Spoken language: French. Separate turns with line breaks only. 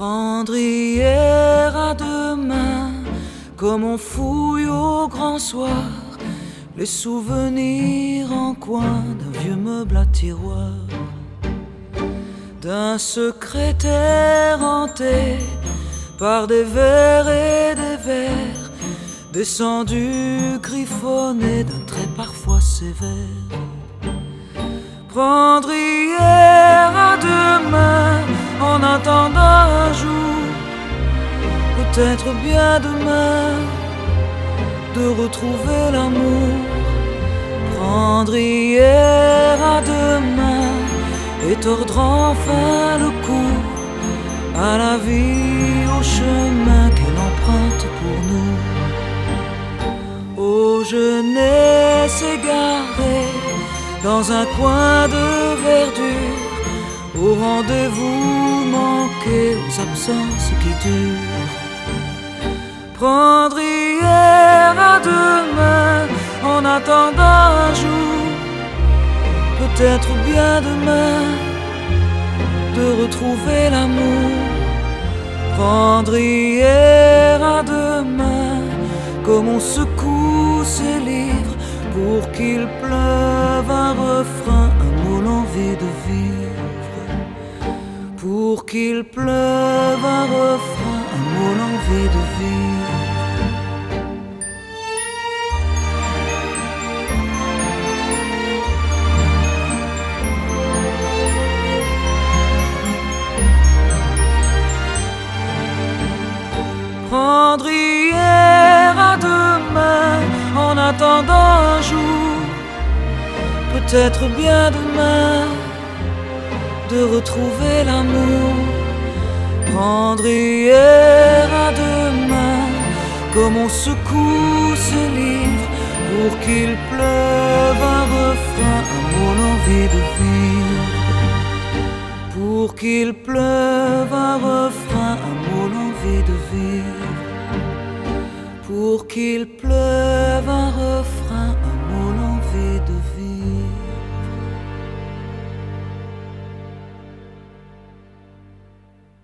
Prendre hier à demain, comme on fouille au grand soir les souvenirs en coin d'un vieux meuble à tiroir, d'un secrétaire hanté par des vers et des vers, descendu griffonné d'un trait parfois sévère. Prendre hier à demain, en attendant un jour, peut-être bien demain, de retrouver l'amour. Prendre hier à demain et tordre enfin le cou à la vie, au chemin qu'elle emprunte pour nous. Aux jeunesses égarées dans un coin de verdure, au rendez-vous manqué, aux absences qui durent. Prendre hier à demain, en attendant un jour, peut-être bien demain, de retrouver l'amour. Prendre hier à demain, comme on secoue ses livres pour qu'il pleuve un refrain, un mot, l'envie de vivre. Pour qu'il pleuve un refrain, un mot, l'envie de vivre. Prendre hier à demain, en attendant un jour, peut-être bien demain, de retrouver l'amour. Prendre hier à demain, comme on secoue ses livres pour qu'il pleuve un refrain, un mot, l'envie de vivre. Pour qu'il pleuve un refrain, un mot, l'envie de vivre. Pour qu'il pleuve un refrain, un mot, l'envie de vivre.